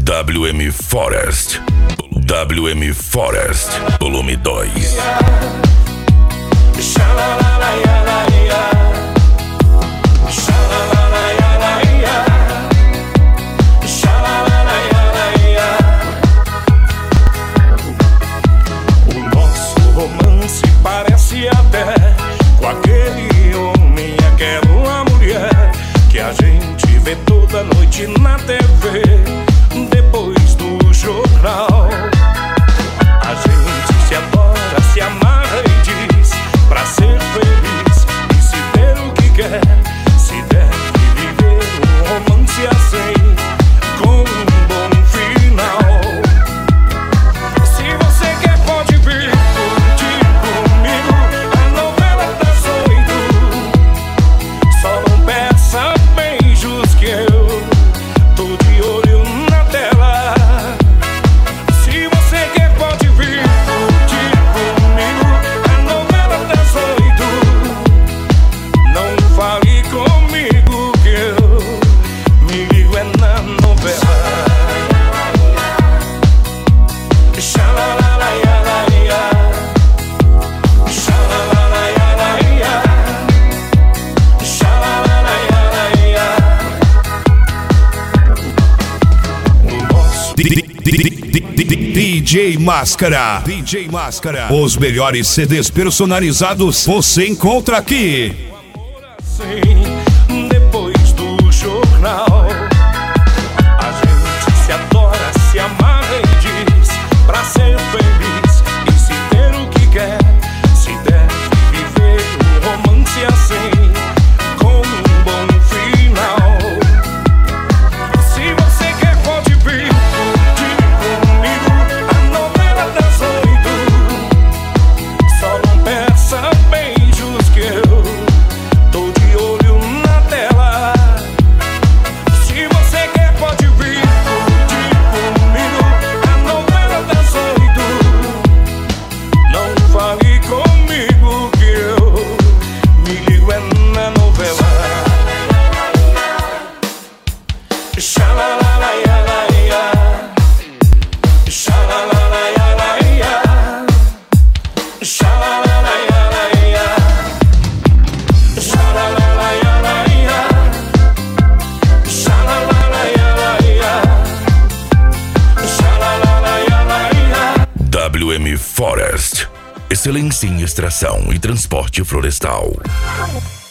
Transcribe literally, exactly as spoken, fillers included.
W M Forest. W M Forest, volume dois. O nosso romance parece até com aquele homem e aquela mulher que a gente vê toda noite na T V, depois do jornal. A gente se adora, se amarra e diz pra ser feliz e se ter o que quer, se deve viver um romance assim, com um bom final. Se você quer pode vir curtir comigo a novela das oito. Só não peça beijos que eu tô de olho na tela. Se você quer pode vir curtir comigo a novela das oito. Não fale comigo que eu me ligo é na novela. D J Máscara. D J Máscara. Os melhores C Ds personalizados você encontra aqui. Assim, depois do jornal, a gente se adora, se amarra e diz pra ser feliz e se ter o que quer, se deve viver um romance assim, com um bom final. Se você quer pode vir curtir comigo a novela das oito. Só não peça beijos que eu tô de olho na tela. Se você quer pode vir curtir comigo a novela das oito. Não fale comigo que eu me ligo é na novela. Xalalalaialaia, xalalalaialaia, xalalalaialaia, xalalalaialaia, xalalalaialaia, xalalalaialaia. W M Forest. Excelência em extração e transporte florestal.